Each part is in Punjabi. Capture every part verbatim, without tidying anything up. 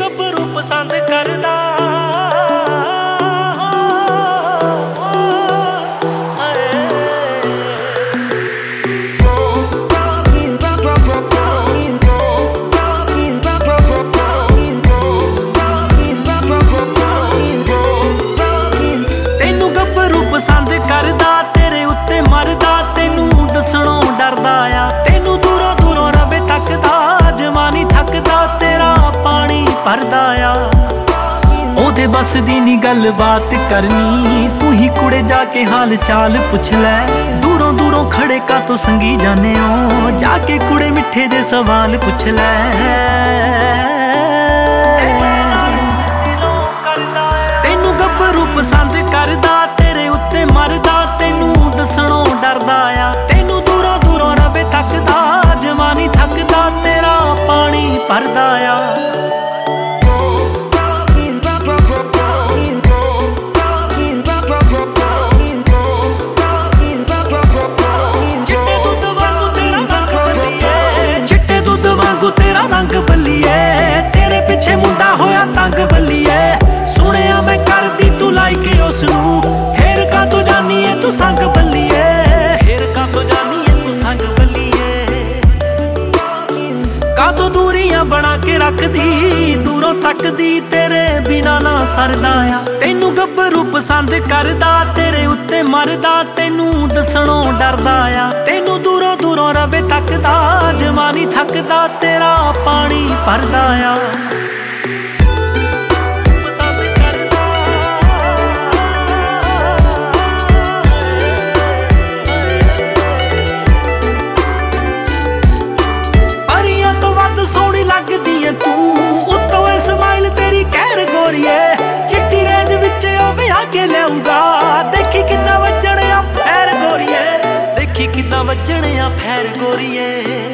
ਗੱਭਰੂ ਪਸੰਦ ਕਰਦਾ ਤੈਨੂੰ ਗੱਭਰੂ ਪਸੰਦ ਕਰਦਾ ਤੇਰੇ ਉੱਤੇ ਮਰਦਾ ਤੈਨੂੰ ਦੱਸਣੋਂ ਡਰਦਾ ਆ ਤੈਨੂੰ ਦੂਰੋਂ ਦੂਰੋਂ ਰਵੇ ਤੱਕਦਾ ਜਵਾਨੀ ਥੱਕਦਾ ਤੇਰਾ ਪਾਣੀ ਭਰਦਾ ਆ ਉਹਦੇ ਬਸ ਦੀ ਨੀ ਗੱਲ ਬਾਤ ਕਰਨੀ ਤੂੰ ਹੀ ਕੁੜੇ ਜਾ ਕੇ ਹਾਲ ਚਾਲ ਪੁੱਛ ਲੈ ਦੂਰੋਂ ਦੂਰੋਂ ਖੜੇ ਕਾ ਤੋਂ ਸੰਗੀ ਜਾਣੇ ਹੋ ਜਾ ਕੇ ਕੁੜੇ ਮਿੱਠੇ ਜੇ ਸਵਾਲ ਪੁੱਛ ਲੈ ਤੈਨੂੰ ਗੱਭਰੂ ਪਸੰਦ ਕਰਦਾ ਤੇਰੇ ਉੱਤੇ ਮਰਦਾ ਤੈਨੂੰ ਦੱਸਣੋਂ ਡਰਦਾ ਆ ਤੈਨੂੰ ਦੂਰੋਂ ਦੂਰੋਂ ਰਵੇ ਤੱਕਦਾ ਜਵਾਨੀ ਥੱਕਦਾ ਤੇਰਾ ਪਾਣੀ ਭਰਦਾ ਆ ਤੇਰਾ ਰੰਗ ਬੱਲੀਏ ਤੇਰੇ ਪਿੱਛੇ ਮੁੰਡਾ ਹੋਇਆ ਤੰਗ ਬੱਲੀਏ ਸੁਣਿਆ ਮੈਂ ਕਰਦੀ ਤੂੰ ਲਾਈਕ ਉਸ ਨੂੰ ਫੇਰ ਕਾ ਤੋ ਜਾਨੀ ਏ ਤੂੰ ਸੰਗ ਬੱਲੀਏ ਫੇਰ ਕਾ ਤੋ ਜਾਨੀ ਏ ਤੂੰ ਸੰਗ ਬੱਲੀਏ ਕਾ ਤੋ ਦੂਰੀਆਂ ਬਣਾ ਕੇ ਰੱਖਦੀ ਦੂਰੋਂ ਤੱਕਦੀ ਤੇਰੇ ਬਿਨਾ ਨਾ ਸਰਦਾ ਆ ਤੈਨੂੰ ਗੱਭਰੂ ਪਸੰਦ ਕਰਦਾ ਤੇਰੇ ਉੱਤੇ ਮਰਦਾ ਤੈਨੂੰ ਦੱਸਣੋਂ ਡਰਦਾ ਆ ਤੈਨੂੰ ਦੂਰੋਂ ਦੂਰੋਂ ਰਵੇ ਤੱਕਦਾ ਜਵਾਨੀ ਥੱਕਦਾ ਤੇਰਾ ਪਾਣੀ ਭਰਦਾ ਆ ਪਰੀਆਂ ਤੋਂ ਵੱਧ ਸੋਹਣੀ ਲੱਗਦੀ ਏ ਤੂੰ ਉੱਤੋਂ ਇਹ ਸਮਾਈਲ ਤੇਰੀ ਕਹਿਰ ਗੋਰੀਏ ਚਿੱਟੀ ਰੇਂਜ ਵਿੱਚ ਉਹ ਵਿਆਹ ਕੇ ਲਿਆਊਗਾ ਦੇਖੀ ਕਿੱਦਾਂ ਵੱਜਣੇ ਆ ਫੈਰ ਗੋਰੀਏ ਦੇਖੀ ਕਿੱਦਾਂ ਵੱਜਣੇ ਆ ਫੈਰ ਗੋਰੀਏ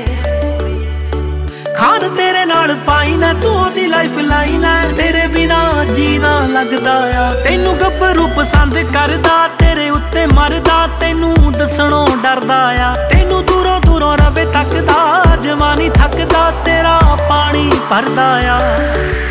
ਖਾਨ ਤੇਰੇ ਨਾਲ ਫਾਈਨ ਹੈ ਤੂੰ ਉਹਦੀ ਲਾਈਫ ਲਾਈਨ ਹੈ ਤੇਰੇ ਬਿਨਾ ਜੀਣਾ ਲੱਗਦਾ ਆ ਤੈਨੂੰ ਗੱਭਰੂ ਪਸੰਦ ਕਰਦਾ ਤੇਰੇ ਉੱਤੇ ਮਰਦਾ ਤੈਨੂੰ ਦੱਸਣੋਂ ਡਰਦਾ ਆ ਤੈਨੂੰ ਦੂਰੋਂ ਦੂਰੋਂ ਰਵੇ ਤੱਕਦਾ ਜਵਾਨੀ ਥੱਕਦਾ ਤੇਰਾ ਪਾਣੀ ਭਰਦਾ ਆ